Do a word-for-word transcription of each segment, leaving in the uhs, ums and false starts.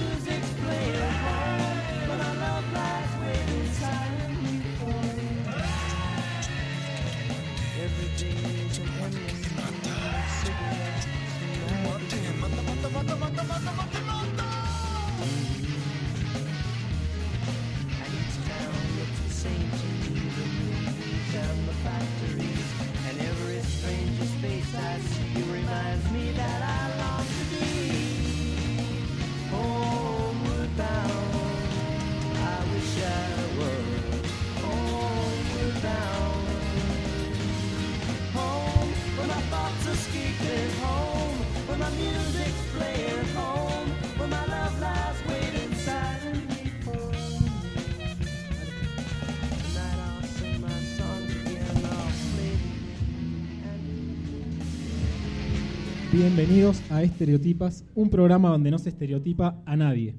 Bienvenidos a Estereotipas, un programa donde no se estereotipa a nadie.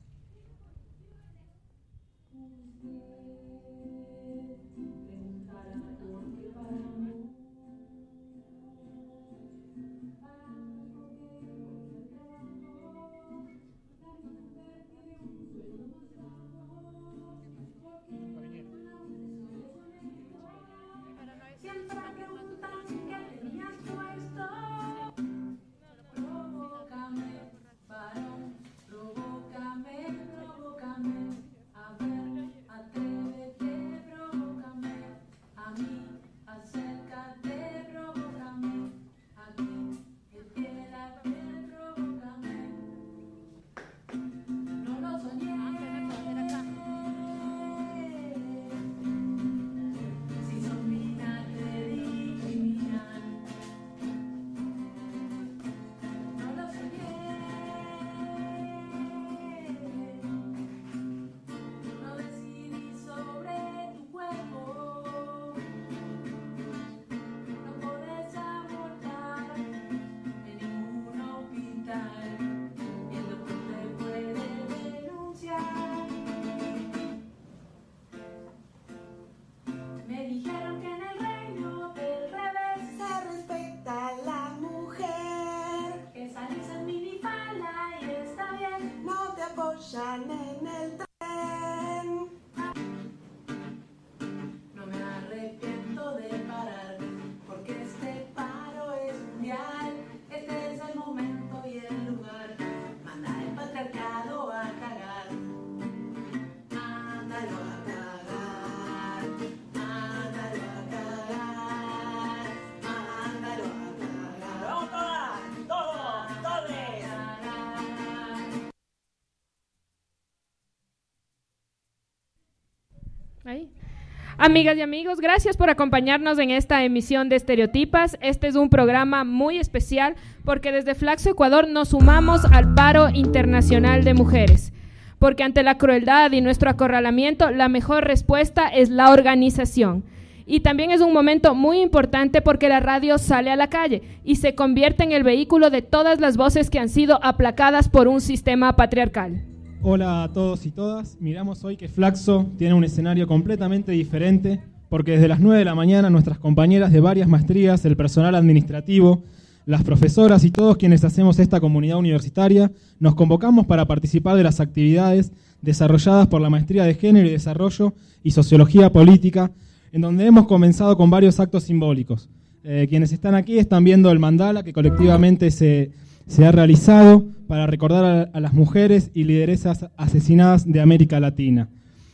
Ahí. Amigas y amigos, gracias por acompañarnos en esta emisión de Estereotipas. Este es un programa muy especial porque desde Flaxo Ecuador nos sumamos al paro internacional de mujeres. Porque ante la crueldad y nuestro acorralamiento, la mejor respuesta es la organización. Y también es un momento muy importante porque la radio sale a la calle y se convierte en el vehículo de todas las voces que han sido aplacadas por un sistema patriarcal. Hola a todos y todas. Miramos hoy que Flaxo tiene un escenario completamente diferente porque desde las nueve de la mañana nuestras compañeras de varias maestrías, el personal administrativo, las profesoras y todos quienes hacemos esta comunidad universitaria nos convocamos para participar de las actividades desarrolladas por la Maestría de Género y Desarrollo y Sociología Política, en donde hemos comenzado con varios actos simbólicos. Eh, quienes están aquí están viendo el mandala que colectivamente se, se ha realizado para recordar a, a las mujeres y lideresas asesinadas de América Latina.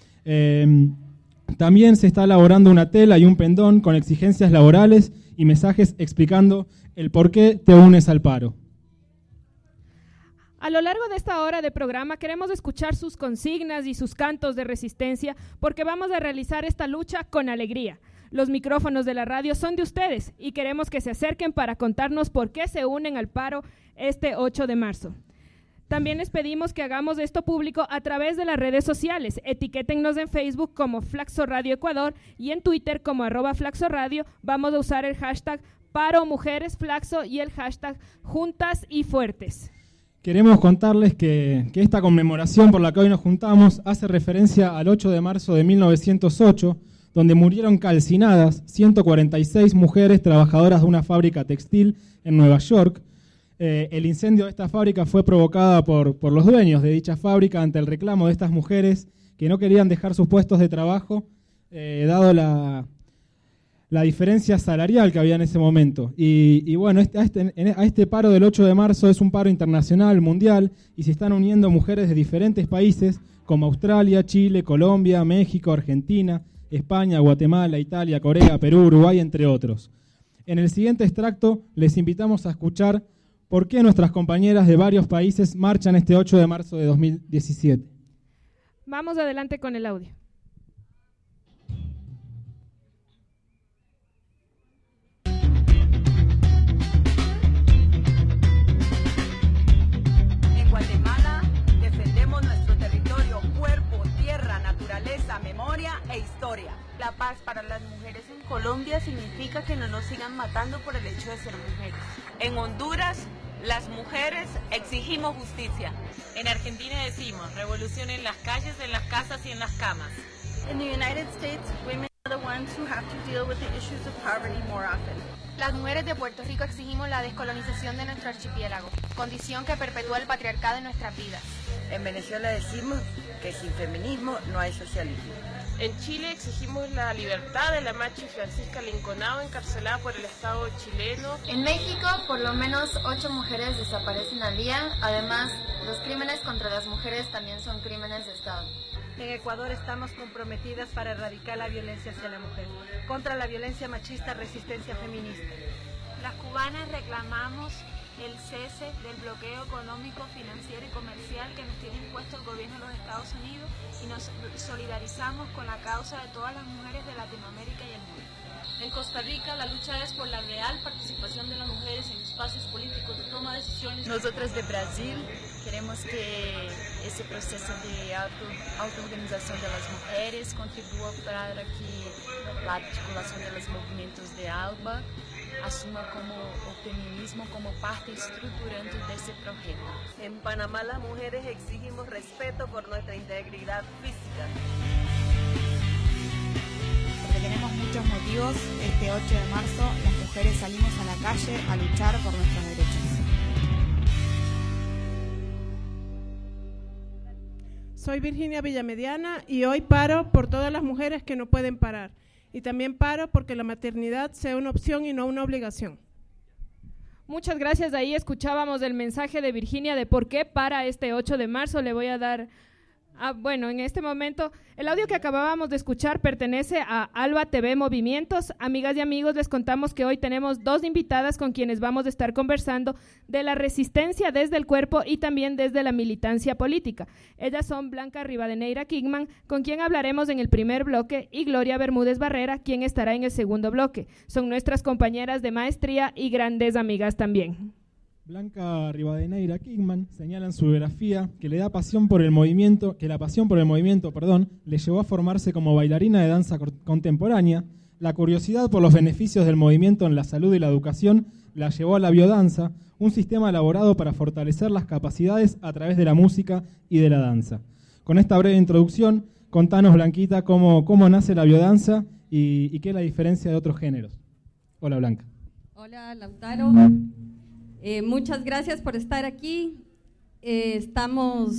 Eh, también se está elaborando una tela y un pendón con exigencias laborales y mensajes explicando el por qué te unes al paro. A lo largo de esta hora de programa queremos escuchar sus consignas y sus cantos de resistencia porque vamos a realizar esta lucha con alegría. Los micrófonos de la radio son de ustedes y queremos que se acerquen para contarnos por qué se unen al paro este ocho de marzo. También les pedimos que hagamos esto público a través de las redes sociales. Etiquétennos en Facebook como Flaxo Radio Ecuador y en Twitter como arroba Flaxo Radio. Vamos a usar el hashtag Paro Mujeres Flaxo y el hashtag Juntas y Fuertes. Queremos contarles que, que esta conmemoración por la que hoy nos juntamos hace referencia al ocho de marzo de mil novecientos ocho, donde murieron calcinadas ciento cuarenta y seis mujeres trabajadoras de una fábrica textil en Nueva York, Eh, el incendio de esta fábrica fue provocada por, por los dueños de dicha fábrica ante el reclamo de estas mujeres que no querían dejar sus puestos de trabajo, eh, dado la, la diferencia salarial que había en ese momento. Y, y bueno, este, a, este, a este paro del ocho de marzo es un paro internacional, mundial, y se están uniendo mujeres de diferentes países como Australia, Chile, Colombia, México, Argentina, España, Guatemala, Italia, Corea, Perú, Uruguay, entre otros. En el siguiente extracto les invitamos a escuchar por qué nuestras compañeras de varios países marchan este ocho de marzo de dos mil diecisiete. Vamos adelante con el audio. En Guatemala defendemos nuestro territorio, cuerpo, tierra, naturaleza, memoria e historia. La paz para las mujeres en Colombia significa que no nos sigan matando por el hecho de ser mujeres. En Honduras, las mujeres exigimos justicia. En Argentina decimos, revolución en las calles, en las casas y en las camas. In the United States, women are the ones who have to deal with the issues of poverty more often. Las mujeres de Puerto Rico exigimos la descolonización de nuestro archipiélago, condición que perpetúa el patriarcado en nuestras vidas. En Venezuela decimos que sin feminismo no hay socialismo. En Chile exigimos la libertad de la machi Francisca Linconao, encarcelada por el Estado chileno. En México, por lo menos ocho mujeres desaparecen al día. Además, los crímenes contra las mujeres también son crímenes de Estado. En Ecuador estamos comprometidas para erradicar la violencia hacia la mujer, contra la violencia machista, resistencia feminista. Las cubanas reclamamos el cese del bloqueo económico, financiero y comercial que nos tiene impuesto el gobierno de los Estados Unidos y nos solidarizamos con la causa de todas las mujeres de Latinoamérica y el mundo. En Costa Rica la lucha es por la real participación de las mujeres en espacios políticos de toma de decisiones. Nosotras de Brasil queremos que ese proceso de auto, autoorganización de las mujeres contribúa para que la articulación de los movimientos de ALBA asuma como o feminismo como parte estruturante de ese proyecto. En Panamá las mujeres exigimos respeto por nuestra integridad física. Porque tenemos muchos motivos, este ocho de marzo las mujeres salimos a la calle a luchar por nuestros derechos. Soy Virginia Villamediana y hoy paro por todas las mujeres que no pueden parar. Y también paro porque la maternidad sea una opción y no una obligación. Muchas gracias. Ahí escuchábamos el mensaje de Virginia de por qué para este ocho de marzo. Le voy a dar... Ah, bueno, en este momento, el audio que acabábamos de escuchar pertenece a Alba T V Movimientos. Amigas y amigos, les contamos que hoy tenemos dos invitadas con quienes vamos a estar conversando de la resistencia desde el cuerpo y también desde la militancia política. Ellas son Blanca Rivadeneira Kingman, con quien hablaremos en el primer bloque, y Gloria Bermúdez Barrera, quien estará en el segundo bloque. Son nuestras compañeras de maestría y grandes amigas también. Blanca Rivadeneira Kingman señala en su biografía que le da pasión por el movimiento, que la pasión por el movimiento, perdón, le llevó a formarse como bailarina de danza contemporánea. La curiosidad por los beneficios del movimiento en la salud y la educación la llevó a la biodanza, un sistema elaborado para fortalecer las capacidades a través de la música y de la danza. Con esta breve introducción, contanos, Blanquita, cómo, cómo nace la biodanza y, y qué es la diferencia de otros géneros. Hola, Blanca. Hola, Lautaro. Eh, muchas gracias por estar aquí. Eh, estamos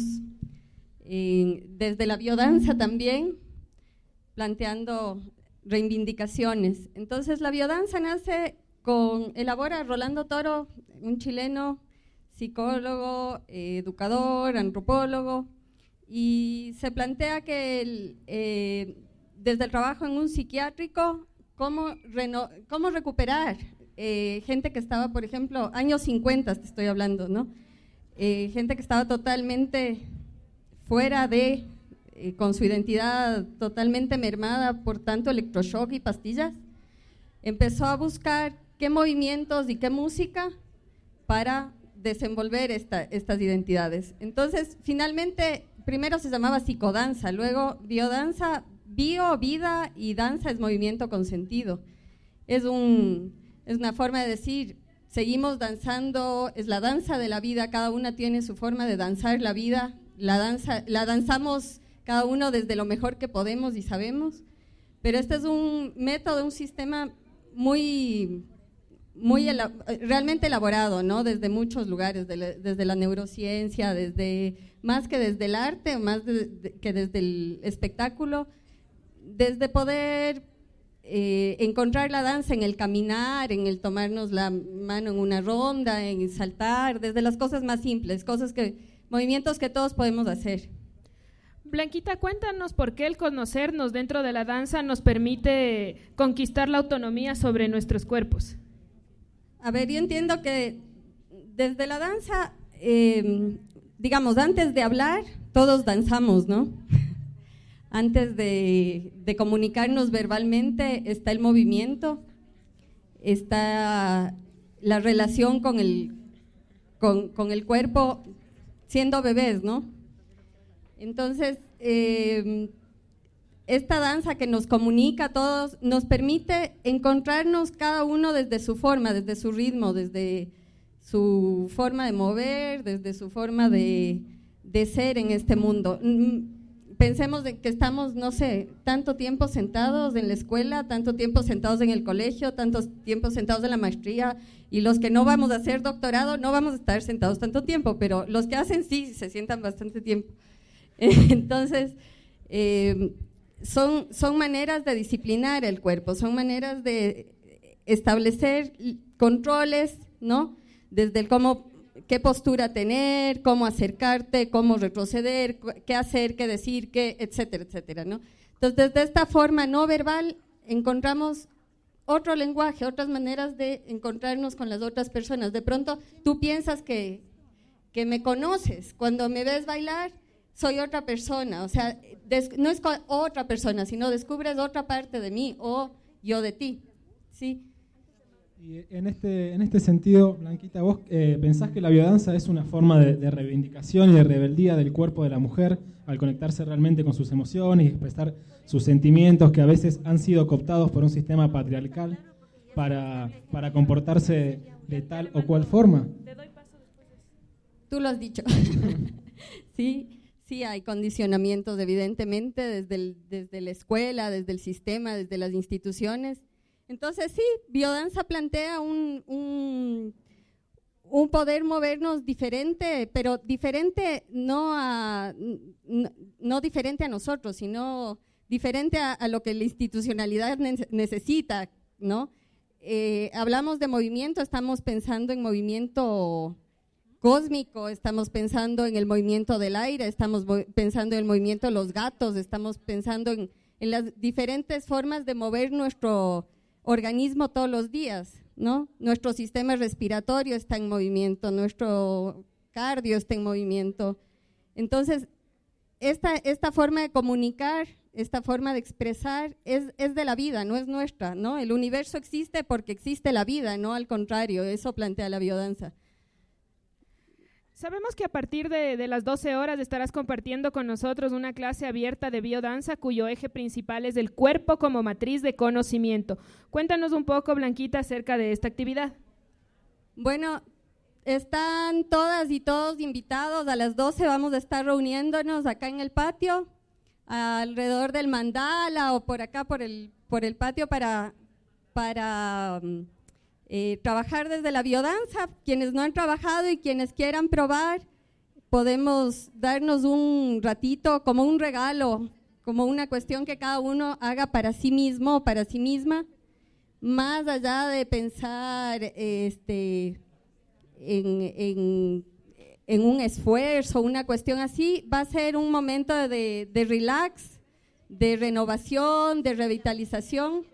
eh, desde la biodanza también planteando reivindicaciones. Entonces la biodanza nace con, elabora Rolando Toro, un chileno, psicólogo, eh, educador, antropólogo, y se plantea que el, eh, desde el trabajo en un psiquiátrico, cómo, reno, cómo recuperar Eh, gente que estaba, por ejemplo, años cincuenta, te estoy hablando, ¿no? Eh, gente que estaba totalmente fuera de, eh, con su identidad totalmente mermada por tanto electroshock y pastillas, empezó a buscar qué movimientos y qué música para desenvolver esta, estas identidades. Entonces, finalmente, primero se llamaba psicodanza, luego biodanza, bio, vida, y danza es movimiento con sentido. Es un... Es una forma de decir, seguimos danzando, es la danza de la vida, cada una tiene su forma de danzar la vida, la, danza, la danzamos cada uno desde lo mejor que podemos y sabemos, pero este es un método, un sistema muy, muy ela- realmente elaborado, ¿no? Desde muchos lugares, de la, desde la neurociencia, desde más que desde el arte, más de, de, que desde el espectáculo, desde poder eh, encontrar la danza en el caminar, en el tomarnos la mano en una ronda, en saltar, desde las cosas más simples, cosas que, movimientos que todos podemos hacer. Blanquita, cuéntanos por qué el conocernos dentro de la danza nos permite conquistar la autonomía sobre nuestros cuerpos. A ver, yo entiendo que desde la danza, eh, digamos, antes de hablar, todos danzamos, ¿no? Antes de, de comunicarnos verbalmente está el movimiento, está la relación con el, con, con el cuerpo siendo bebés, ¿no? Entonces, eh, esta danza que nos comunica a todos nos permite encontrarnos cada uno desde su forma, desde su ritmo, desde su forma de mover, desde su forma de, de ser en este mundo. Pensemos de que estamos, no sé, tanto tiempo sentados en la escuela, tanto tiempo sentados en el colegio, tanto tiempo sentados en la maestría, y los que no vamos a hacer doctorado no vamos a estar sentados tanto tiempo, pero los que hacen sí se sientan bastante tiempo. Entonces, eh, son, son maneras de disciplinar el cuerpo, son maneras de establecer controles, ¿no? Desde el cómo, qué postura tener, cómo acercarte, cómo retroceder, qué hacer, qué decir, qué, etcétera, etcétera, ¿no? Entonces, desde esta forma no verbal encontramos otro lenguaje, otras maneras de encontrarnos con las otras personas. De pronto, tú piensas que, que me conoces, cuando me ves bailar, soy otra persona, o sea, des, no es otra persona, sino descubres otra parte de mí o yo de ti, ¿sí? Y en este, en este sentido, Blanquita, ¿vos eh, pensás que la biodanza es una forma de, de reivindicación y de rebeldía del cuerpo de la mujer al conectarse realmente con sus emociones y expresar sus sentimientos que a veces han sido cooptados por un sistema patriarcal para, para comportarse de tal o cual forma? Tú lo has dicho. Sí. Sí, hay condicionamientos, evidentemente, desde, el, desde la escuela, desde el sistema, desde las instituciones. Entonces, sí, biodanza plantea un, un, un poder movernos diferente, pero diferente no, a, no, no diferente a nosotros, sino diferente a, a lo que la institucionalidad ne- necesita, ¿no? Eh, hablamos de movimiento, estamos pensando en movimiento cósmico, estamos pensando en el movimiento del aire, estamos pensando en el movimiento de los gatos, estamos pensando en, en las diferentes formas de mover nuestro organismo todos los días, ¿no? Nuestro sistema respiratorio está en movimiento, nuestro cardio está en movimiento. Entonces, esta, esta forma de comunicar, esta forma de expresar es, es de la vida, no es nuestra, ¿no? El universo existe porque existe la vida, no al contrario, eso plantea la biodanza. Sabemos que a partir de, de las doce horas estarás compartiendo con nosotros una clase abierta de biodanza cuyo eje principal es el cuerpo como matriz de conocimiento. Cuéntanos un poco, Blanquita, acerca de esta actividad. Bueno, están todas y todos invitados. A las doce vamos a estar reuniéndonos acá en el patio, alrededor del mandala o por acá por el, por el patio para... para Eh, trabajar desde la biodanza. Quienes no han trabajado y quienes quieran probar, podemos darnos un ratito como un regalo, como una cuestión que cada uno haga para sí mismo o para sí misma, más allá de pensar este, en, en, en un esfuerzo, una cuestión así. Va a ser un momento de, de relax, de renovación, de revitalización,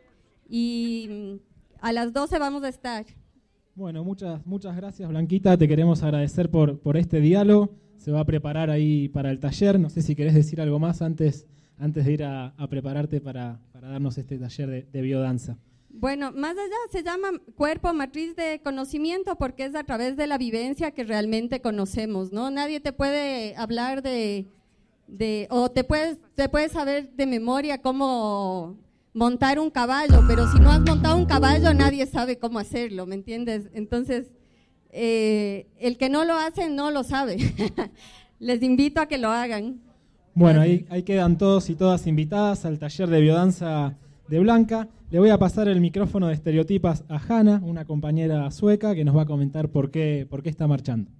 y a las doce vamos a estar. Bueno, muchas, muchas gracias, Blanquita. Te queremos agradecer por, por este diálogo. Se va a preparar ahí para el taller. No sé si querés decir algo más antes, antes de ir a, a prepararte para, para darnos este taller de, de biodanza. Bueno, más allá se llama cuerpo matriz de conocimiento porque es a través de la vivencia que realmente conocemos, ¿no? Nadie te puede hablar de, de o te puedes, te puedes saber de memoria cómo montar un caballo, pero si no has montado un caballo nadie sabe cómo hacerlo, ¿me entiendes? Entonces, eh, el que no lo hace no lo sabe. Les invito a que lo hagan. Bueno, ahí, ahí quedan todos y todas invitadas al taller de biodanza de Blanca. Le voy a pasar el micrófono de Estereotipas a Hanna, una compañera sueca que nos va a comentar por qué, por qué está marchando.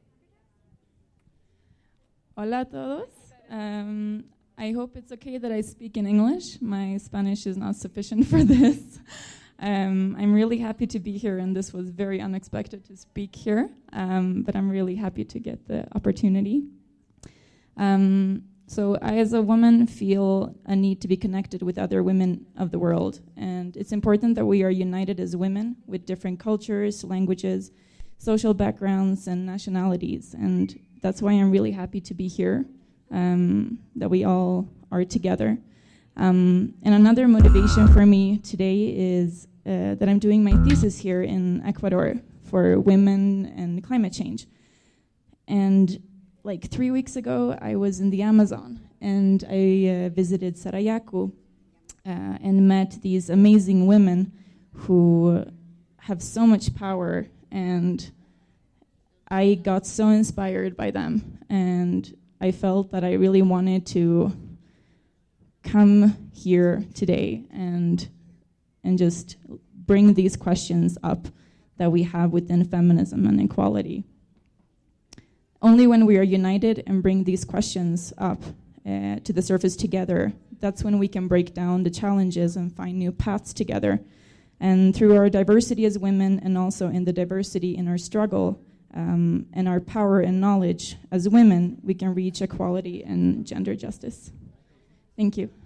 Hola a todos. Um, I hope it's okay that I speak in English. My Spanish is not sufficient for this. Um, I'm really happy to be here, and this was very unexpected to speak here, um, but I'm really happy to get the opportunity. Um, so I, as a woman, feel a need to be connected with other women of the world, and it's important that we are united as women with different cultures, languages, social backgrounds, and nationalities, and that's why I'm really happy to be here, um, that we all are together. Um, and another motivation for me today is uh, that I'm doing my thesis here in Ecuador for women and climate change. And like three weeks ago, I was in the Amazon, and I uh, visited Sarayaku uh, and met these amazing women who have so much power, and I got so inspired by them, and I felt that I really wanted to come here today and and just bring these questions up that we have within feminism and equality. Only when we are united and bring these questions up uh, to the surface together, that's when we can break down the challenges and find new paths together. And through our diversity as women, and also in the diversity in our struggle um, and our power and knowledge as women, we can reach equality and gender justice. Thank you.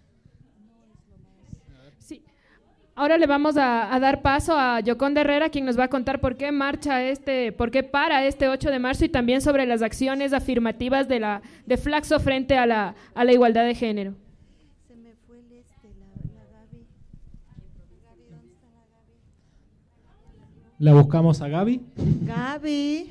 Sí. Ahora le vamos a, a dar paso a Yoconda Herrera, quien nos va a contar por qué marcha este, por qué para este ocho de marzo y también sobre las acciones afirmativas de la de Flaxo frente a la a la igualdad de género. Se me fue el este, la, la Gaby. Gaby, ¿dónde está la Gaby? La buscamos a Gaby. Gaby.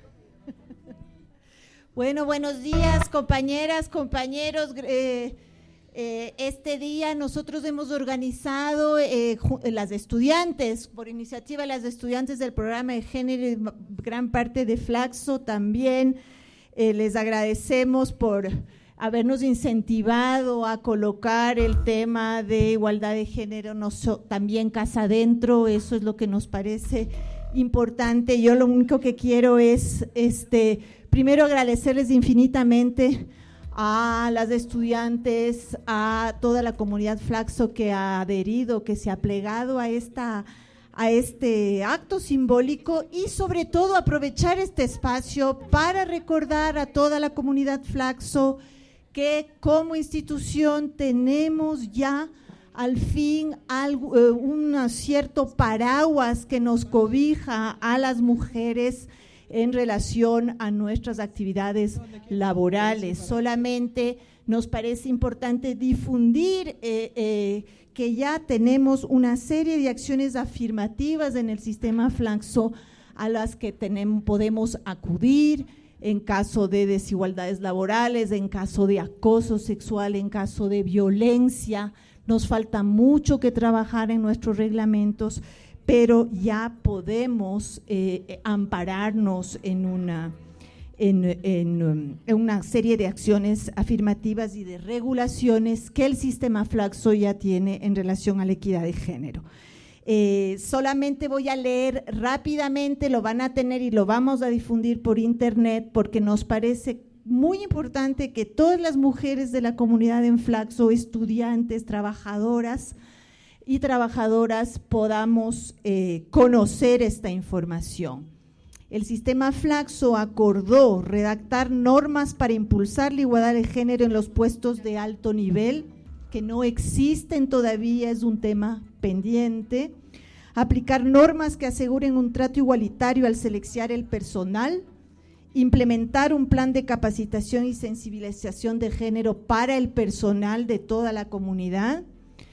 Bueno, buenos días, compañeras, compañeros. Eh, eh, este día nosotros hemos organizado, eh, las estudiantes, por iniciativa de las estudiantes del programa de género y gran parte de Flaxo también, eh, les agradecemos por habernos incentivado a colocar el tema de igualdad de género nos, también casa adentro. Eso es lo que nos parece importante. Yo lo único que quiero es, este, primero agradecerles infinitamente a las estudiantes, a toda la comunidad Flaxo que ha adherido, que se ha plegado a esta a este acto simbólico, y sobre todo aprovechar este espacio para recordar a toda la comunidad Flaxo que como institución tenemos ya al fin algo, eh, un cierto paraguas que nos cobija a las mujeres en relación a nuestras actividades laborales. Solamente nos parece importante difundir eh, eh, que ya tenemos una serie de acciones afirmativas en el sistema Flaxo a las que tenemos, podemos acudir en caso de desigualdades laborales, en caso de acoso sexual, en caso de violencia. Nos falta mucho que trabajar en nuestros reglamentos, pero ya podemos eh, ampararnos en una, en, en, en una serie de acciones afirmativas y de regulaciones que el sistema Flaxo ya tiene en relación a la equidad de género. Eh, solamente voy a leer rápidamente, lo van a tener y lo vamos a difundir por internet porque nos parece muy importante que todas las mujeres de la comunidad en Flaxo, estudiantes, trabajadoras y trabajadoras podamos eh, conocer esta información. El sistema Flaxo acordó redactar normas para impulsar la igualdad de género en los puestos de alto nivel, que no existen todavía, es un tema pendiente, aplicar normas que aseguren un trato igualitario al seleccionar el personal, implementar un plan de capacitación y sensibilización de género para el personal de toda la comunidad,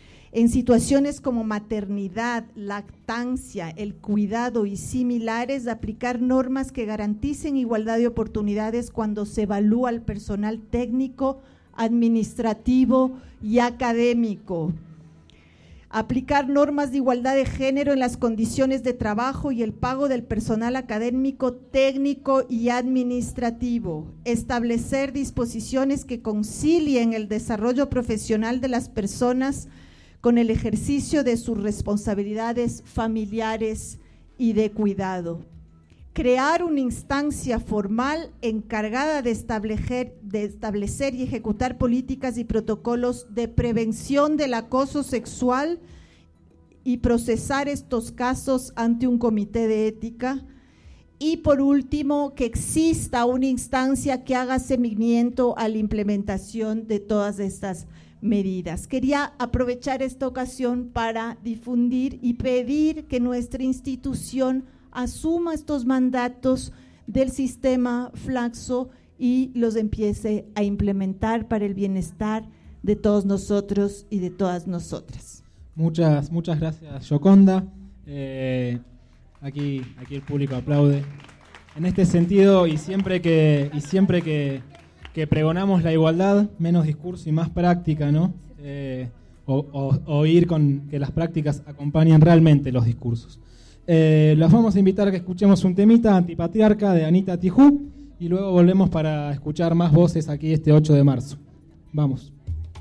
en situaciones como maternidad, lactancia, el cuidado y similares, aplicar normas que garanticen igualdad de oportunidades cuando se evalúa al personal técnico, administrativo y académico. Aplicar normas de igualdad de género en las condiciones de trabajo y el pago del personal académico, técnico y administrativo. Establecer disposiciones que concilien el desarrollo profesional de las personas con el ejercicio de sus responsabilidades familiares y de cuidado. Crear una instancia formal encargada de establecer, de establecer y ejecutar políticas y protocolos de prevención del acoso sexual y procesar estos casos ante un comité de ética. Y por último, que exista una instancia que haga seguimiento a la implementación de todas estas medidas. Quería aprovechar esta ocasión para difundir y pedir que nuestra institución asuma estos mandatos del sistema Flaxo y los empiece a implementar para el bienestar de todos nosotros y de todas nosotras. Muchas, muchas gracias, Yoconda. Eh, aquí, aquí el público aplaude. En este sentido, y siempre que, y siempre que, que pregonamos la igualdad, menos discurso y más práctica, ¿no? Eh, o, o, o ir con que las prácticas acompañen realmente los discursos. Eh, los vamos a invitar a que escuchemos un temita, Antipatriarca, de Anita Tijoux, y luego volvemos para escuchar más voces aquí este ocho de marzo. Vamos.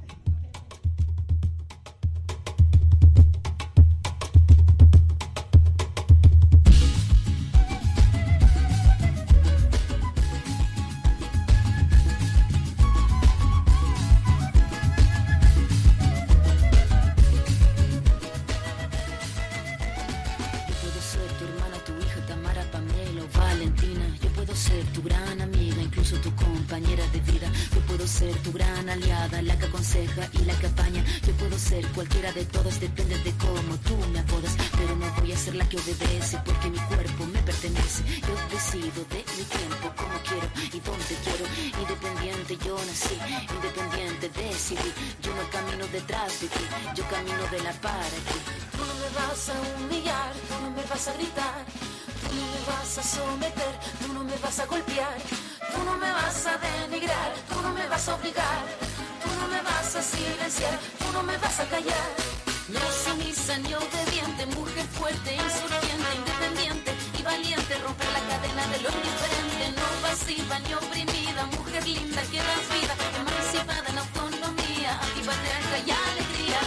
Y la que apaña, yo puedo ser cualquiera de todos, depende de cómo tú me apodas, pero no voy a ser la que obedece, porque mi cuerpo me pertenece. Yo decido de mi tiempo, como quiero y donde quiero. Independiente yo nací, independiente decidí. Yo no camino detrás de ti, yo camino de la para ti. Tú no me vas a humillar, tú no me vas a gritar, tú no me vas a someter, tú no me vas a golpear, tú no me vas a denigrar, tú no me vas a obligar. Tú no me vas a silenciar, tú no me vas a callar. No sumisa ni obediente, mujer fuerte, insurgente, independiente y valiente. Romper la cadena de lo indiferente, no pasiva ni oprimida. Mujer linda que das vida, emancipada en autonomía, antipatriarca y alegría.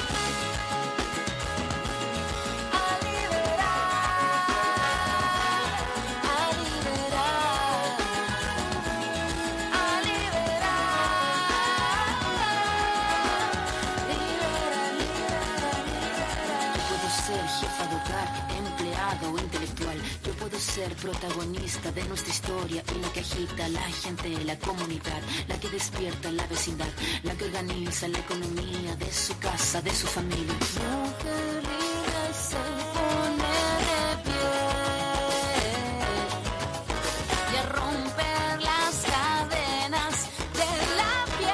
Ser protagonista de nuestra historia y la que agita a la gente, la comunidad, la que despierta la vecindad, la que organiza la economía de su casa, de su familia. Mujer libre se pone de pie y a romper las cadenas de la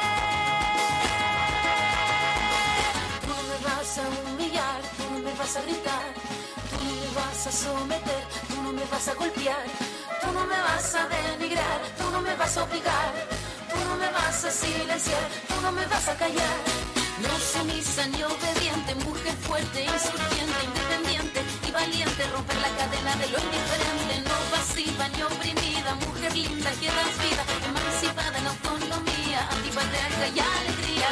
piel. Tú no me vas a humillar, tú no me vas a gritar, tú no me vas a someter, tú no me vas a golpear, tú no me vas a denigrar, tú no me vas a obligar, tú no me vas a silenciar, tú no me vas a callar. No sumisa ni obediente, mujer fuerte, insurgente, independiente y valiente. Romper la cadena de lo indiferente, no pasiva ni oprimida. Mujer linda que das vida, emancipada en autonomía, antipatriarca y alegría.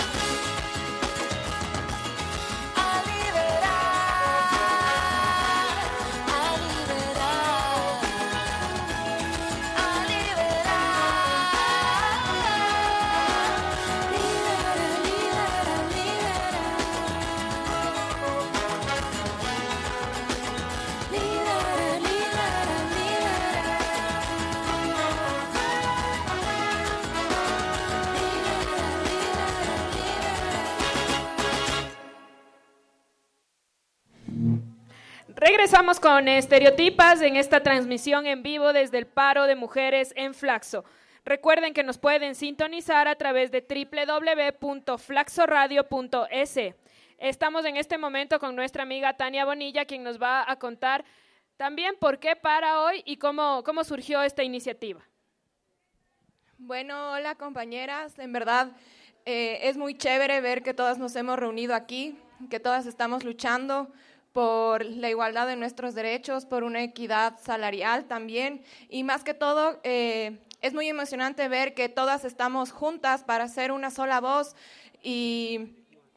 Regresamos con Estereotipas en esta transmisión en vivo desde el paro de mujeres en Flaxo. Recuerden que nos pueden sintonizar a través de doble u doble u doble u punto flaxoradio punto es. Estamos en este momento con nuestra amiga Tania Bonilla, quien nos va a contar también por qué para hoy y cómo, cómo surgió esta iniciativa. Bueno, hola compañeras, en verdad eh, es muy chévere ver que todas nos hemos reunido aquí, que todas estamos luchando por la igualdad de nuestros derechos, por una equidad salarial también, y más que todo eh, es muy emocionante ver que todas estamos juntas para hacer una sola voz y,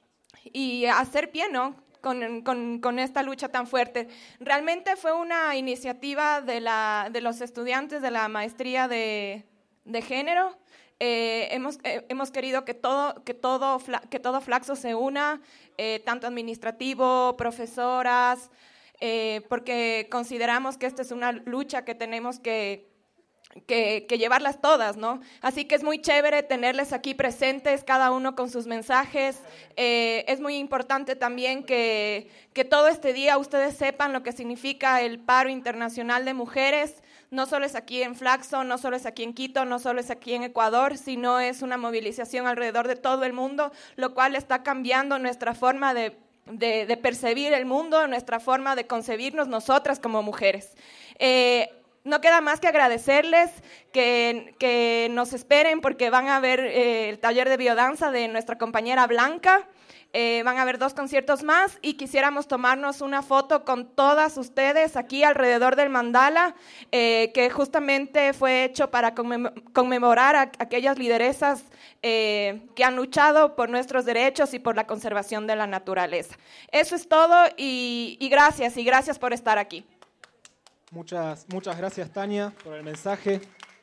y hacer pie, ¿no? Con, con, con esta lucha tan fuerte. Realmente fue una iniciativa de, la, de los estudiantes de la maestría de, de género. Eh, hemos, eh, hemos querido que todo, que todo, que todo Flaxo se una, eh, tanto administrativo, profesoras, eh, porque consideramos que esta es una lucha que tenemos que Que, que llevarlas todas, ¿no? Así que es muy chévere tenerles aquí presentes, cada uno con sus mensajes. Eh, es muy importante también que, que todo este día ustedes sepan lo que significa el paro internacional de mujeres. No solo es aquí en Flaxo, no solo es aquí en Quito, no solo es aquí en Ecuador, sino es una movilización alrededor de todo el mundo, lo cual está cambiando nuestra forma de, de, de percibir el mundo, nuestra forma de concebirnos nosotras como mujeres. Eh, No queda más que agradecerles, que, que nos esperen porque van a ver eh, el taller de biodanza de nuestra compañera Blanca, eh, van a haber dos conciertos más y quisiéramos tomarnos una foto con todas ustedes aquí alrededor del mandala, eh, que justamente fue hecho para conmem- conmemorar a aquellas lideresas eh, que han luchado por nuestros derechos y por la conservación de la naturaleza. Eso es todo y, y gracias, y gracias por estar aquí. Muchas, muchas gracias, Tania, por el mensaje.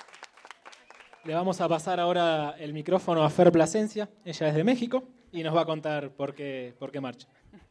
Le vamos a pasar ahora el micrófono a Fer Plasencia. Ella es de México y nos va a contar por qué, por qué marcha.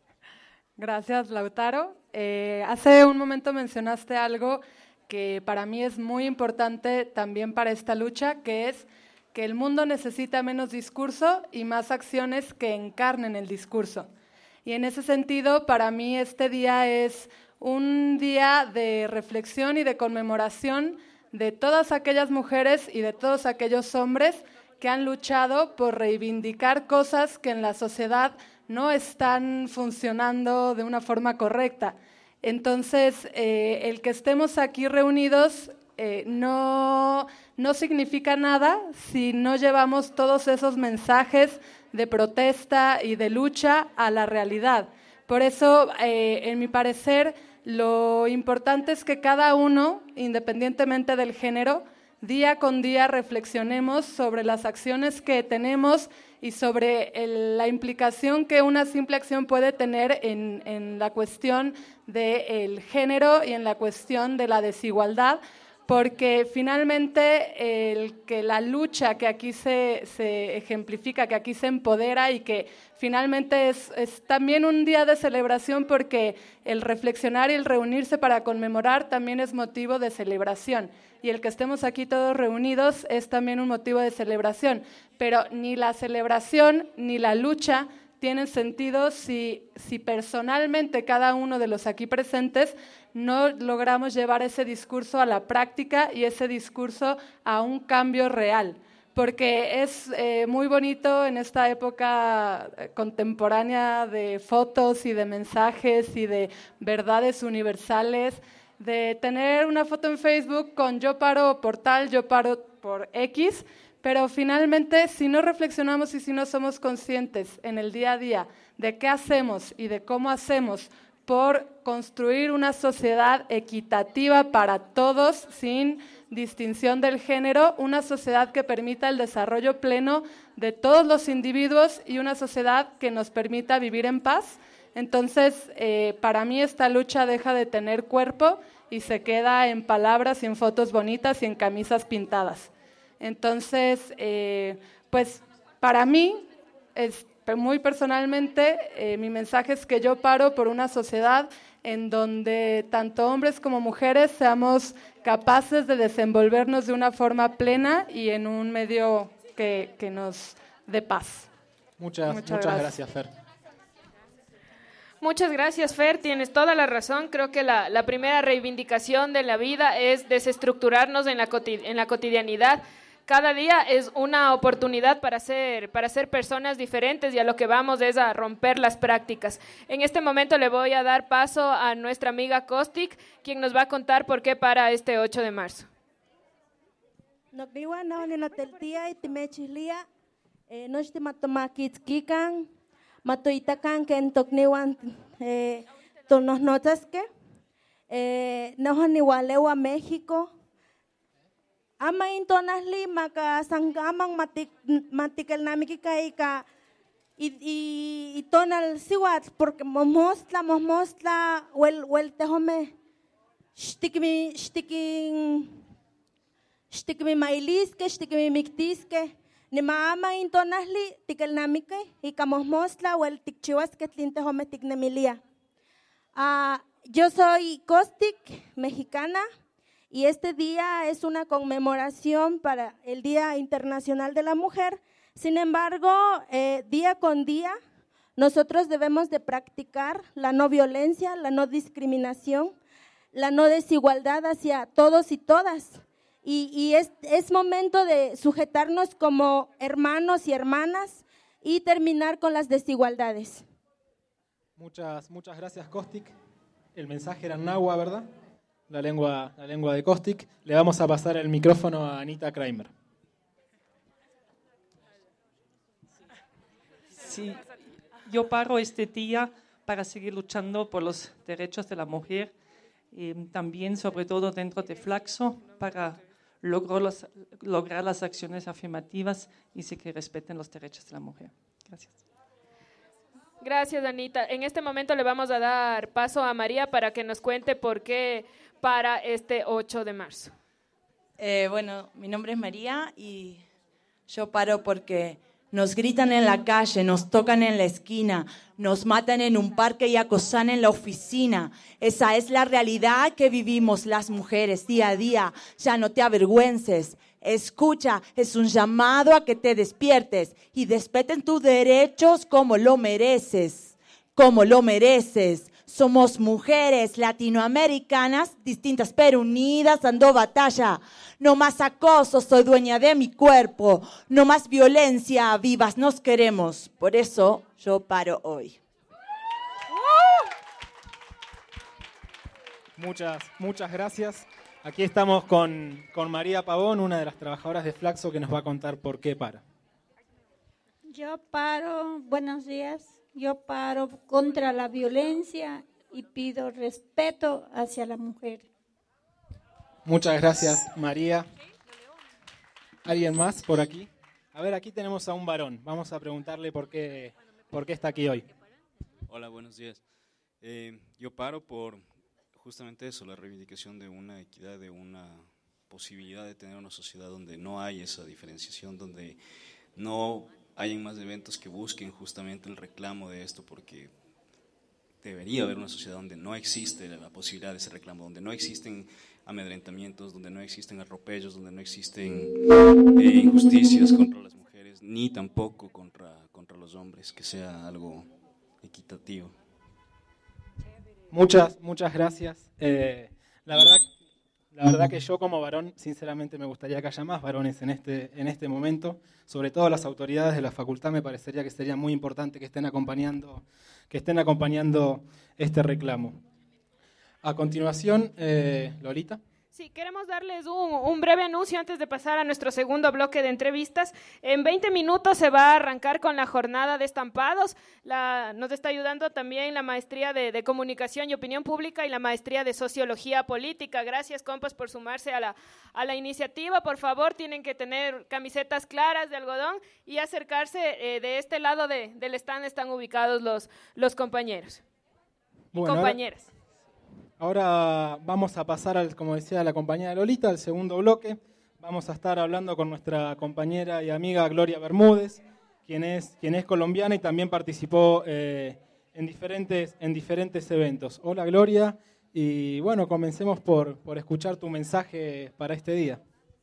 Gracias, Lautaro. Eh, hace un momento mencionaste algo que para mí es muy importante también para esta lucha, que es que el mundo necesita menos discurso y más acciones que encarnen el discurso. Y en ese sentido, para mí este día es un día de reflexión y de conmemoración de todas aquellas mujeres y de todos aquellos hombres que han luchado por reivindicar cosas que en la sociedad no están funcionando de una forma correcta. Entonces, eh, el que estemos aquí reunidos eh, no, no significa nada si no llevamos todos esos mensajes de protesta y de lucha a la realidad. Por eso, eh, en mi parecer, lo importante es que cada uno, independientemente del género, día con día reflexionemos sobre las acciones que tenemos y sobre el, la implicación que una simple acción puede tener en, en la cuestión del género y en la cuestión de la desigualdad, porque finalmente el que la lucha que aquí se, se ejemplifica, que aquí se empodera y que finalmente es, es también un día de celebración, porque el reflexionar y el reunirse para conmemorar también es motivo de celebración, y el que estemos aquí todos reunidos es también un motivo de celebración, pero ni la celebración ni la lucha tienen sentido si, si personalmente cada uno de los aquí presentes no logramos llevar ese discurso a la práctica y ese discurso a un cambio real. Porque es eh, muy bonito en esta época contemporánea de fotos y de mensajes y de verdades universales, de tener una foto en Facebook con yo paro por tal, yo paro por X, pero finalmente si no reflexionamos y si no somos conscientes en el día a día de qué hacemos y de cómo hacemos por construir una sociedad equitativa para todos, sin distinción del género, una sociedad que permita el desarrollo pleno de todos los individuos y una sociedad que nos permita vivir en paz. Entonces, eh, para mí esta lucha deja de tener cuerpo y se queda en palabras y en fotos bonitas y en camisas pintadas. Entonces, eh, pues para mí, es, muy personalmente, eh, mi mensaje es que yo paro por una sociedad en donde tanto hombres como mujeres seamos capaces de desenvolvernos de una forma plena y en un medio que, que nos dé paz. Muchas, muchas, muchas gracias. gracias, Fer. Muchas gracias, Fer. Tienes toda la razón. Creo que la, la primera reivindicación de la vida es desestructurarnos en la, en la cotidianidad. Cada día es una oportunidad para ser, para ser personas diferentes y a lo que vamos es a romper las prácticas. En este momento le voy a dar paso a nuestra amiga Kostik, quien nos va a contar por qué para este ocho de marzo. México. Ama intonas li maka sanggamang matik matikal nami kay ka y y y tonal siwat porque mosla mosla wel wel tehome shtikmi shtikin shtikmi mailisque shtikmi mictisque ni mama intonasli tikelnamike y kamosmosla wel tikchiwaske tlin tehome tiknemilia. Ah, yo soy Costic, mexicana, y este día es una conmemoración para el Día Internacional de la Mujer. Sin embargo, eh, día con día, nosotros debemos de practicar la no violencia, la no discriminación, la no desigualdad hacia todos y todas. Y, y es, es momento de sujetarnos como hermanos y hermanas y terminar con las desigualdades. Muchas, muchas gracias, Costic. El mensaje era en náhuatl, ¿verdad? La lengua, la lengua de Costic. Le vamos a pasar el micrófono a Anita Kramer. Sí, yo paro este día para seguir luchando por los derechos de la mujer, y también, sobre todo, dentro de Flaxo, para lograr, los, lograr las acciones afirmativas y sí que respeten los derechos de la mujer. Gracias. Gracias, Anita. En este momento le vamos a dar paso a María para que nos cuente por qué para este ocho de marzo. Eh, bueno, mi nombre es María y yo paro porque nos gritan en la calle, nos tocan en la esquina, nos matan en un parque y acosan en la oficina. Esa es la realidad que vivimos las mujeres día a día. Ya no te avergüences. Escucha, es un llamado a que te despiertes y despeten tus derechos como lo mereces, como lo mereces. Somos mujeres latinoamericanas, distintas pero unidas, dando batalla. No más acoso, soy dueña de mi cuerpo. No más violencia, vivas nos queremos. Por eso yo paro hoy. Muchas, muchas gracias. Aquí estamos con, con María Pavón, una de las trabajadoras de Flaxo, que nos va a contar por qué para. Yo paro, buenos días, yo paro contra la violencia y pido respeto hacia la mujer. Muchas gracias, María. ¿Alguien más por aquí? A ver, aquí tenemos a un varón. Vamos a preguntarle por qué, por qué está aquí hoy. Hola, buenos días. Eh, yo paro por justamente eso, la reivindicación de una equidad, de una posibilidad de tener una sociedad donde no hay esa diferenciación, donde no hay más eventos que busquen justamente el reclamo de esto, porque debería haber una sociedad donde no existe la posibilidad de ese reclamo, donde no existen amedrentamientos, donde no existen atropellos, donde no existen eh, injusticias contra las mujeres, ni tampoco contra, contra los hombres, que sea algo equitativo. Muchas, muchas gracias. Eh, la verdad, la verdad que yo como varón, sinceramente me gustaría que haya más varones en este, en este momento. Sobre todo las autoridades de la facultad, me parecería que sería muy importante que estén acompañando, que estén acompañando este reclamo. A continuación, eh, Lolita. Sí, queremos darles un, un breve anuncio antes de pasar a nuestro segundo bloque de entrevistas. En veinte minutos se va a arrancar con la jornada de estampados. La, nos está ayudando también la maestría de, de Comunicación y Opinión Pública y la maestría de Sociología Política. Gracias, compas, por sumarse a la, a la iniciativa. Por favor, tienen que tener camisetas claras de algodón y acercarse. Eh, de este lado de, del stand están ubicados los, los compañeros y bueno, compañeras. Ahora... Ahora vamos a pasar, al, como decía la compañera Lolita, al segundo bloque. Vamos a estar hablando con nuestra compañera y amiga Gloria Bermúdez, quien es, quien es colombiana y también participó eh, en, diferentes, en diferentes eventos. Hola, Gloria, y bueno, comencemos por, por escuchar tu mensaje para este día.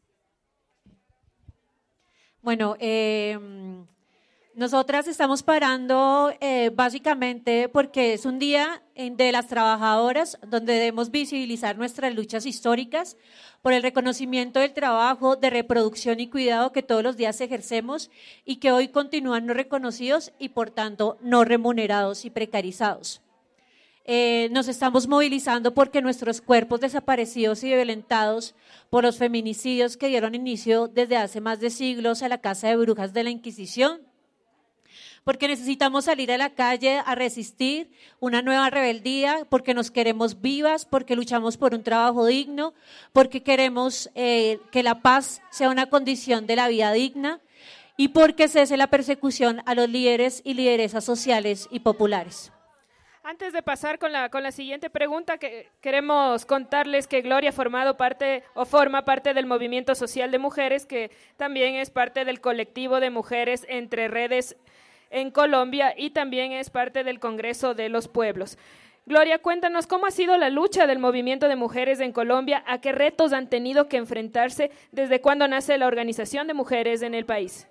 Bueno, eh, nosotras estamos parando eh, básicamente porque es un día de las trabajadoras donde debemos visibilizar nuestras luchas históricas por el reconocimiento del trabajo de reproducción y cuidado que todos los días ejercemos y que hoy continúan no reconocidos y por tanto no remunerados y precarizados. Eh, nos estamos movilizando porque nuestros cuerpos desaparecidos y violentados por los feminicidios que dieron inicio desde hace más de siglos a la casa de brujas de la Inquisición, porque necesitamos salir a la calle a resistir una nueva rebeldía, porque nos queremos vivas, porque luchamos por un trabajo digno, porque queremos eh, que la paz sea una condición de la vida digna y porque cese la persecución a los líderes y lideresas sociales y populares. Antes de pasar con la, con la siguiente pregunta, que queremos contarles que Gloria ha formado parte o forma parte del movimiento social de mujeres, que también es parte del colectivo de mujeres Entre Redes en Colombia y también es parte del Congreso de los Pueblos. Gloria, cuéntanos cómo ha sido la lucha del movimiento de mujeres en Colombia, a qué retos han tenido que enfrentarse desde cuándo nace la organización de mujeres en el país.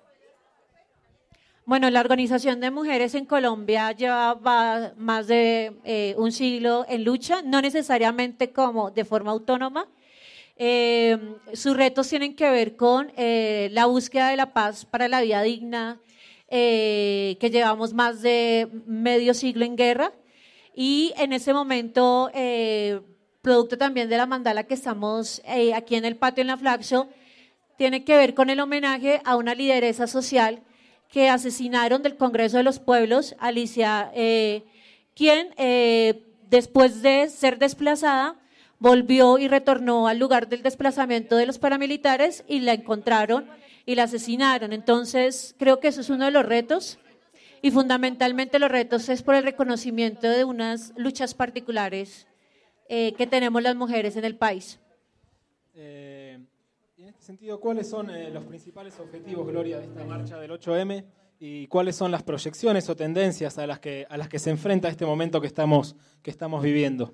Bueno, la Organización de Mujeres en Colombia lleva más de eh, un siglo en lucha, no necesariamente como de forma autónoma. Eh, sus retos tienen que ver con eh, la búsqueda de la paz para la vida digna, eh, que llevamos más de medio siglo en guerra, y en ese momento, eh, producto también de la mandala que estamos eh, aquí en el patio en la Flaxo, tiene que ver con el homenaje a una lideresa social que asesinaron del Congreso de los Pueblos, Alicia, eh, quien eh, después de ser desplazada volvió y retornó al lugar del desplazamiento de los paramilitares y la encontraron y la asesinaron. Entonces creo que eso es uno de los retos, y fundamentalmente los retos es por el reconocimiento de unas luchas particulares eh, que tenemos las mujeres en el país. Eh, en este sentido, ¿cuáles son eh, los principales objetivos, Gloria, de esta marcha del ocho eme y cuáles son las proyecciones o tendencias a las que, a las que se enfrenta este momento que estamos, que estamos viviendo?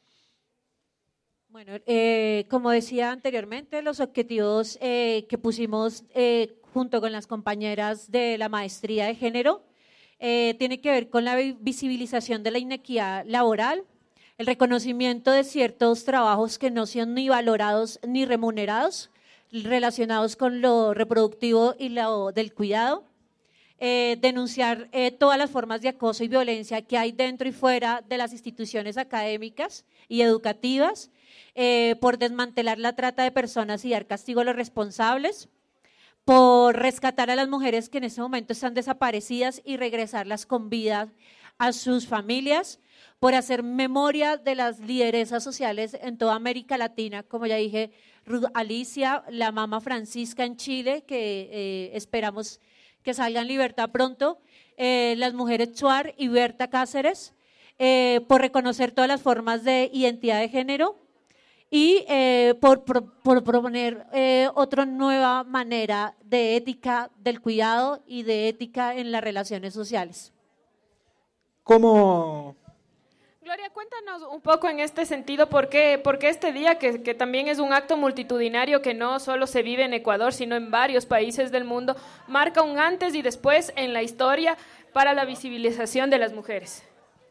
Bueno, eh, como decía anteriormente, los objetivos eh, que pusimos eh, junto con las compañeras de la maestría de género eh, tiene que ver con la visibilización de la inequidad laboral, el reconocimiento de ciertos trabajos que no son ni valorados ni remunerados, relacionados con lo reproductivo y lo del cuidado, eh, denunciar eh, todas las formas de acoso y violencia que hay dentro y fuera de las instituciones académicas y educativas, eh, por desmantelar la trata de personas y dar castigo a los responsables, por rescatar a las mujeres que en este momento están desaparecidas y regresarlas con vida a sus familias, por hacer memoria de las lideresas sociales en toda América Latina, como ya dije, Alicia, la Mama Francisca en Chile, que eh, esperamos que salga en libertad pronto, eh, las mujeres Chuar y Berta Cáceres, eh, por reconocer todas las formas de identidad de género y eh, por, por, por proponer eh, otra nueva manera de ética del cuidado y de ética en las relaciones sociales. ¿Cómo...? Gloria, cuéntanos un poco en este sentido, ¿por qué, por qué este día, que, que también es un acto multitudinario que no solo se vive en Ecuador, sino en varios países del mundo, marca un antes y después en la historia para la visibilización de las mujeres?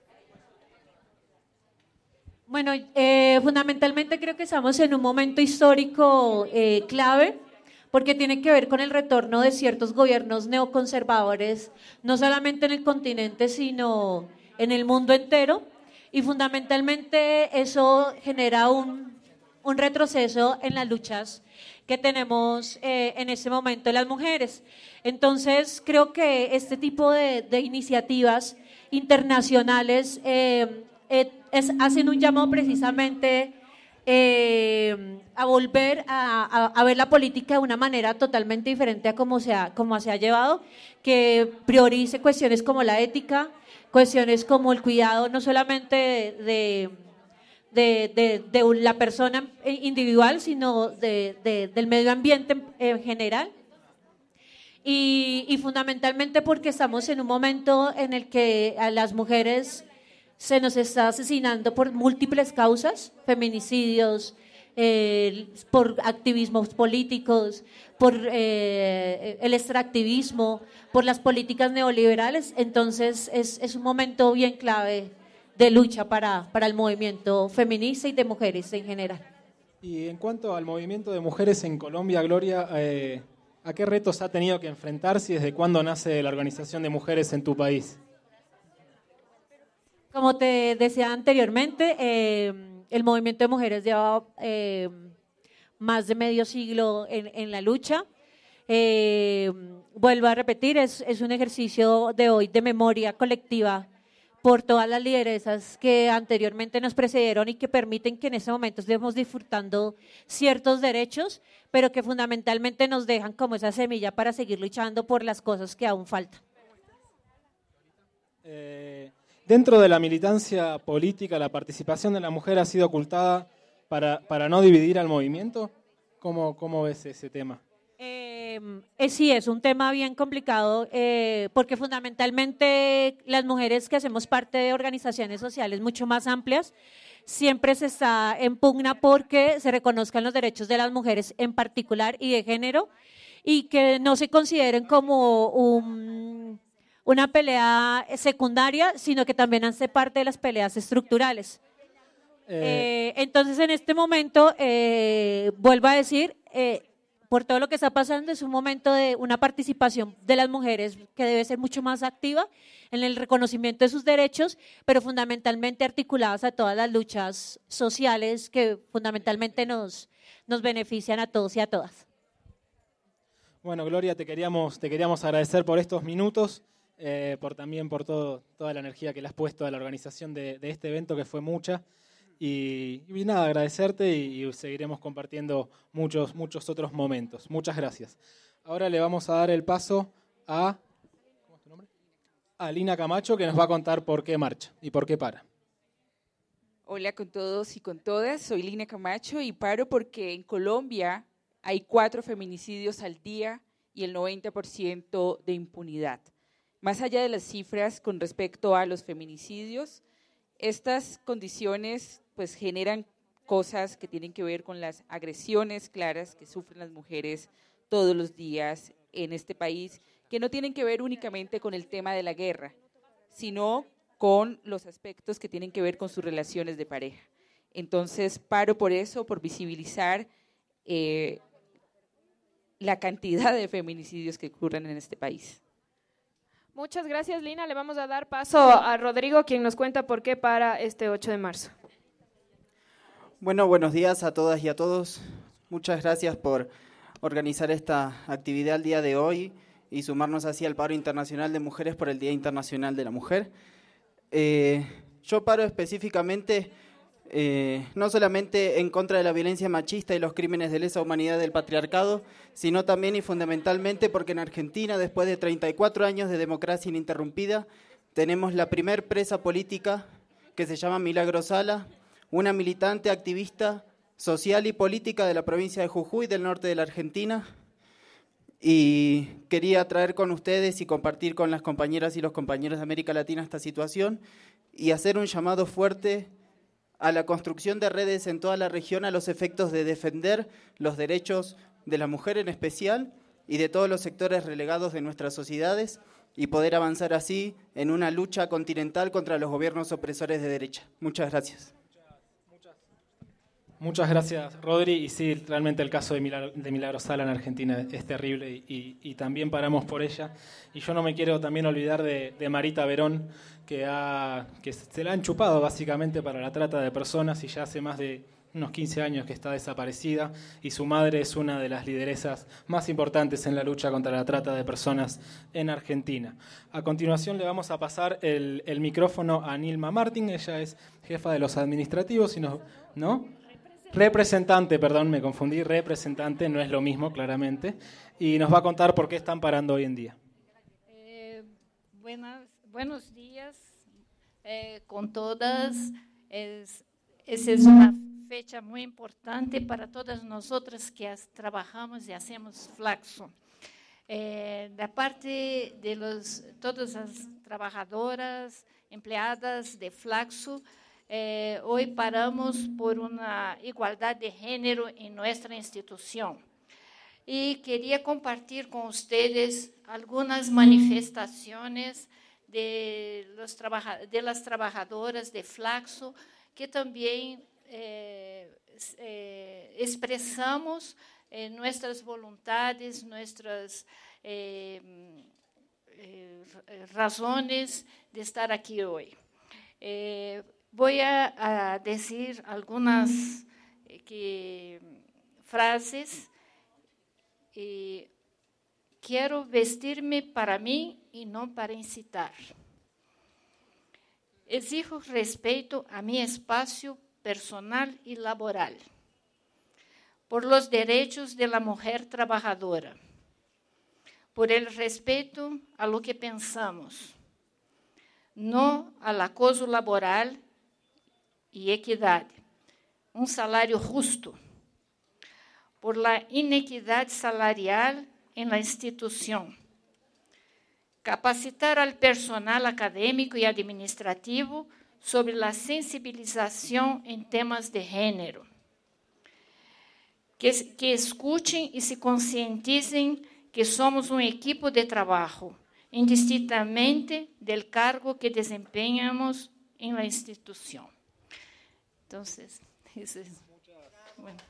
Bueno, eh, fundamentalmente creo que estamos en un momento histórico eh, clave, porque tiene que ver con el retorno de ciertos gobiernos neoconservadores, no solamente en el continente, sino en el mundo entero. Y fundamentalmente eso genera un, un retroceso en las luchas que tenemos eh, en este momento las mujeres. Entonces creo que este tipo de, de iniciativas internacionales eh, eh, es, hacen un llamado precisamente eh, a volver a, a, a ver la política de una manera totalmente diferente a como se ha, como se ha llevado, que priorice cuestiones como la ética, cuestiones como el cuidado no solamente de, de, de, de la persona individual, sino de, de, del medio ambiente en general. Y, y fundamentalmente porque estamos en un momento en el que a las mujeres se nos está asesinando por múltiples causas, feminicidios, eh, por activismos políticos, por eh, el extractivismo, por las políticas neoliberales. Entonces es, es un momento bien clave de lucha para, para el movimiento feminista y de mujeres en general. Y en cuanto al movimiento de mujeres en Colombia, Gloria, eh, ¿a qué retos ha tenido que enfrentarse y desde cuándo nace la organización de mujeres en tu país? Como te decía anteriormente, eh, el movimiento de mujeres lleva eh, más de medio siglo en, en la lucha. Eh, vuelvo a repetir, es, es un ejercicio de hoy de memoria colectiva por todas las lideresas que anteriormente nos precedieron y que permiten que en este momento estemos disfrutando ciertos derechos, pero que fundamentalmente nos dejan como esa semilla para seguir luchando por las cosas que aún faltan. Eh, dentro de la militancia política, la participación de la mujer ha sido ocultada para, para no dividir al movimiento. ¿Cómo, cómo ves ese tema? Eh, eh, sí, es un tema bien complicado eh, porque fundamentalmente las mujeres que hacemos parte de organizaciones sociales mucho más amplias, siempre se está en pugna porque se reconozcan los derechos de las mujeres en particular y de género y que no se consideren como un, una pelea secundaria, sino que también hace parte de las peleas estructurales. Eh, eh, entonces, en este momento, eh, vuelvo a decir, eh, por todo lo que está pasando, es un momento de una participación de las mujeres que debe ser mucho más activa en el reconocimiento de sus derechos, pero fundamentalmente articuladas a todas las luchas sociales que fundamentalmente nos, nos benefician a todos y a todas. Bueno, Gloria, te queríamos, te queríamos agradecer por estos minutos, eh, por también por todo, toda la energía que le has puesto a la organización de, de este evento, que fue mucha. Y, y nada, agradecerte y, y seguiremos compartiendo muchos, muchos otros momentos. Muchas gracias. Ahora le vamos a dar el paso a, ¿cómo es tu nombre? A Lina Camacho, que nos va a contar por qué marcha y por qué para. Hola con todos y con todas, soy Lina Camacho y paro porque en Colombia hay cuatro feminicidios al día y el noventa por ciento de impunidad. Más allá de las cifras con respecto a los feminicidios, estas condiciones pues generan cosas que tienen que ver con las agresiones claras que sufren las mujeres todos los días en este país, que no tienen que ver únicamente con el tema de la guerra, sino con los aspectos que tienen que ver con sus relaciones de pareja. Entonces, paro por eso, por visibilizar eh, la cantidad de feminicidios que ocurren en este país. Muchas gracias, Lina. Le vamos a dar paso a Rodrigo, quien nos cuenta por qué para este ocho de marzo. Bueno, buenos días a todas y a todos. Muchas gracias por organizar esta actividad el día de hoy y sumarnos así al paro internacional de mujeres por el Día Internacional de la Mujer. Eh, yo paro específicamente eh, no solamente en contra de la violencia machista y los crímenes de lesa humanidad del patriarcado, sino también y fundamentalmente porque en Argentina, después de treinta y cuatro años de democracia ininterrumpida, tenemos la primer presa política que se llama Milagro Sala, una militante activista social y política de la provincia de Jujuy, del norte de la Argentina, y quería traer con ustedes y compartir con las compañeras y los compañeros de América Latina esta situación y hacer un llamado fuerte a la construcción de redes en toda la región a los efectos de defender los derechos de la mujer en especial y de todos los sectores relegados de nuestras sociedades y poder avanzar así en una lucha continental contra los gobiernos opresores de derecha. Muchas gracias. Muchas gracias, Rodri. Y sí, realmente el caso de Milagro, de Milagro Sala en Argentina es terrible y, y, y también paramos por ella. Y yo no me quiero también olvidar de, de Marita Verón, que, ha, que se la han chupado básicamente para la trata de personas y ya hace más de unos quince años que está desaparecida y su madre es una de las lideresas más importantes en la lucha contra la trata de personas en Argentina. A continuación le vamos a pasar el, el micrófono a Nilma Martín. Ella es jefa de los administrativos y nos, ¿no? Representante, perdón, me confundí, representante, no es lo mismo, claramente, y nos va a contar por qué están parando hoy en día. Eh, buenas, buenos días eh, con todas. Es, esa es una fecha muy importante para todas nosotras que as, trabajamos y hacemos Flaxo. Eh, da parte de los, todas las trabajadoras, empleadas de Flaxo, Eh, hoy paramos por una igualdad de género en nuestra institución. Y quería compartir con ustedes algunas manifestaciones de, los trabaja, de las trabajadoras de Flaxo que también eh, eh, expresamos eh, nuestras voluntades, nuestras eh, eh, razones de estar aquí hoy. Eh, Voy a, a decir algunas eh, que, frases. Eh, quiero vestirme para mí y no para incitar. exijo respeto a mi espacio personal y laboral, por los derechos de la mujer trabajadora, por el respeto a lo que pensamos, no al acoso laboral y equidad, un salario justo, por la inequidad salarial en la institución, capacitar al personal académico y administrativo sobre la sensibilización en temas de género, que, que escuchen y se concienticen que somos un equipo de trabajo, indistintamente del cargo que desempeñamos en la institución. Entonces, eso es. Bueno.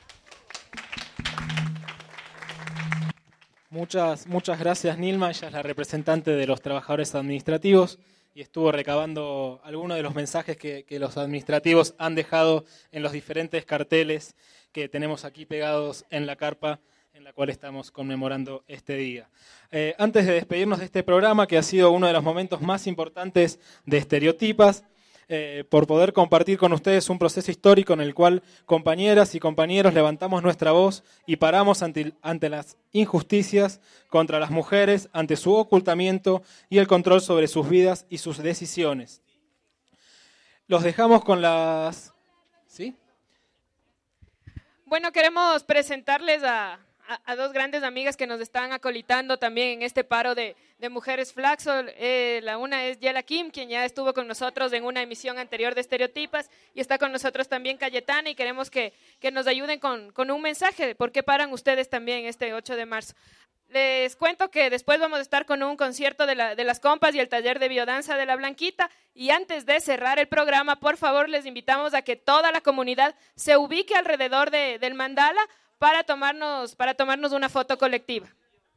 Muchas, muchas gracias, Nilma. Ella es la representante de los trabajadores administrativos y estuvo recabando algunos de los mensajes que, que los administrativos han dejado en los diferentes carteles que tenemos aquí pegados en la carpa en la cual estamos conmemorando este día. Eh, antes de despedirnos de este programa, que ha sido uno de los momentos más importantes de Estereotipas, Eh, por poder compartir con ustedes un proceso histórico en el cual compañeras y compañeros levantamos nuestra voz y paramos ante, ante las injusticias contra las mujeres, ante su ocultamiento y el control sobre sus vidas y sus decisiones. Los dejamos con las... ¿Sí? Bueno, queremos presentarles a, a, a dos grandes amigas que nos están acolitando también en este paro de, de Mujeres Flaxo. Eh, la una es Yela Kim, quien ya estuvo con nosotros en una emisión anterior de Estereotipas, y está con nosotros también Cayetana, y queremos que, que nos ayuden con, con un mensaje de por qué paran ustedes también este ocho de marzo. Les cuento que después vamos a estar con un concierto de, la, de las compas y el taller de biodanza de la Blanquita, y antes de cerrar el programa, por favor, les invitamos a que toda la comunidad se ubique alrededor de, del mandala para tomarnos, para tomarnos una foto colectiva.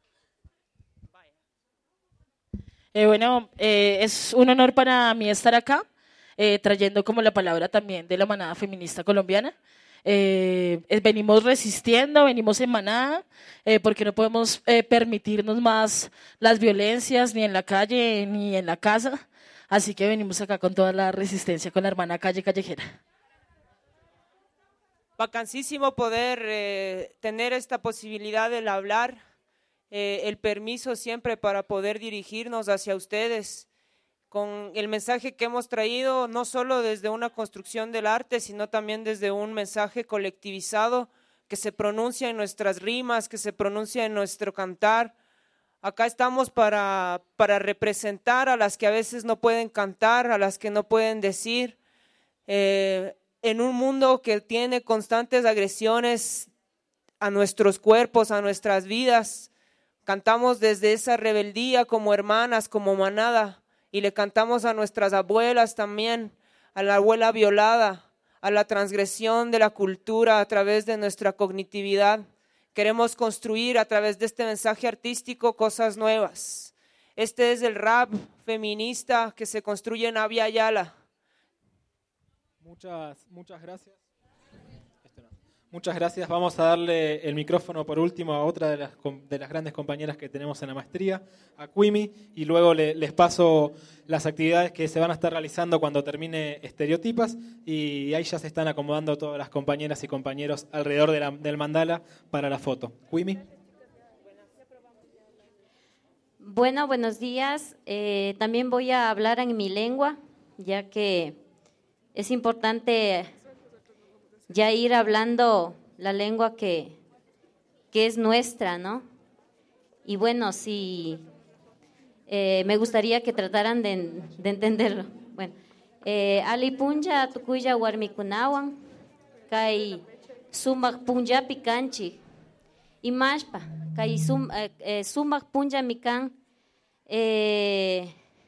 Eh, bueno, eh, es un honor para mí estar acá, eh, trayendo como la palabra también de la manada feminista colombiana. Eh, eh, venimos resistiendo, venimos en manada, eh, porque no podemos eh, permitirnos más las violencias ni en la calle ni en la casa, así que venimos acá con toda la resistencia con la hermana Calle Callejera. Vacancísimo poder eh, tener esta posibilidad del hablar, eh, el permiso siempre para poder dirigirnos hacia ustedes con el mensaje que hemos traído, no solo desde una construcción del arte, sino también desde un mensaje colectivizado que se pronuncia en nuestras rimas, que se pronuncia en nuestro cantar. Acá estamos para, para representar a las que a veces no pueden cantar, a las que no pueden decir, eh, en un mundo que tiene constantes agresiones a nuestros cuerpos, a nuestras vidas. Cantamos desde esa rebeldía como hermanas, como manada, y le cantamos a nuestras abuelas también, a la abuela violada, a la transgresión de la cultura a través de nuestra cognitividad. Queremos construir a través de este mensaje artístico cosas nuevas. Este es el rap feminista que se construye en Abya Yala. Muchas, muchas gracias. Muchas gracias. Vamos a darle el micrófono por último a otra de las, de las grandes compañeras que tenemos en la maestría, a Quimi, y luego le, les paso las actividades que se van a estar realizando cuando termine Estereotipas, y ahí ya se están acomodando todas las compañeras y compañeros alrededor de la, del mandala para la foto. Quimi. Bueno, buenos días. Eh, también voy a hablar en mi lengua, ya que es importante ya ir hablando la lengua que, que es nuestra, ¿no? Y bueno, sí, eh, me gustaría que trataran de, de entenderlo. Bueno, eh, Ali punja tukuya warmikunawan, kai sumak punja picanchi, y mashpa, kai sum, eh, eh, sumak punja mikan, eh,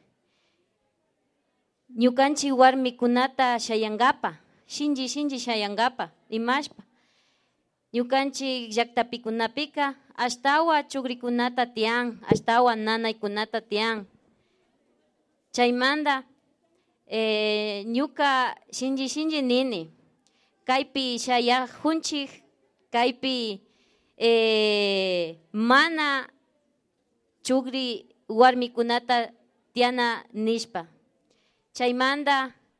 ñukanchi warmikunata shayangapa, shinji shinji shayangapa, imashpa. Ñukanchik llaktapikunapika ashtawa chukrikunata tian, ashtawa nanaykunata tian. Chaymanta eh, ñuka shinji shinji nini, kaypi shayajunchik, kaypi eh, mana chukri warmikunata tiana nishpa. Chaymanta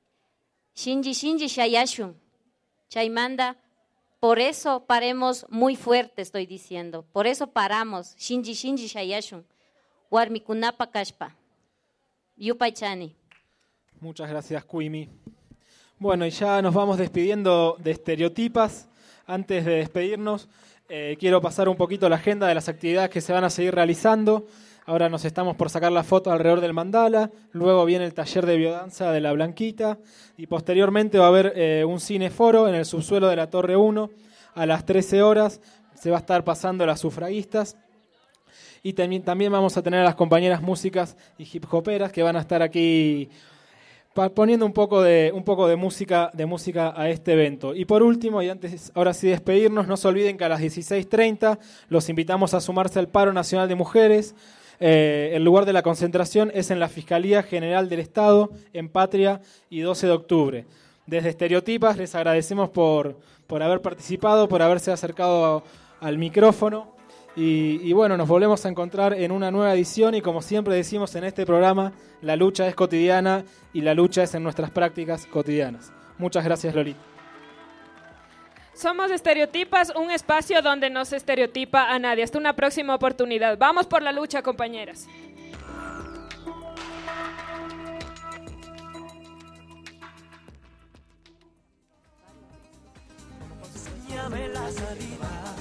Shinji Shinji Shayashun. Chaimanda, por eso paremos muy fuerte, estoy diciendo. Por eso paramos. Shinji Shinji Shayashun. Warmikunapa Kashpa. Yupaychani. Muchas gracias, Kuimi. Bueno, y ya nos vamos despidiendo de Estereotipas. Antes de despedirnos, eh, quiero pasar un poquito la agenda de las actividades que se van a seguir realizando. Ahora nos estamos por sacar la foto alrededor del mandala, luego viene el taller de biodanza de la Blanquita y posteriormente va a haber eh, un cineforo en el subsuelo de la Torre uno a las trece horas. Se va a estar pasando las sufragistas y también, también vamos a tener a las compañeras músicas y hip hoperas que van a estar aquí poniendo un poco de un poco de música de música a este evento. Y por último, y antes ahora sí despedirnos, no se olviden que a las dieciséis treinta los invitamos a sumarse al Paro Nacional de Mujeres. Eh, el lugar de la concentración es en la Fiscalía General del Estado, en Patria y doce de octubre. Desde Estereotipas les agradecemos por, por haber participado, por haberse acercado al micrófono. Y, y bueno, nos volvemos a encontrar en una nueva edición y como siempre decimos en este programa, la lucha es cotidiana y la lucha es en nuestras prácticas cotidianas. Muchas gracias, Lolita. Somos Estereotipas, un espacio donde no se estereotipa a nadie. Hasta una próxima oportunidad. Vamos por la lucha, compañeras. Llámelas arriba.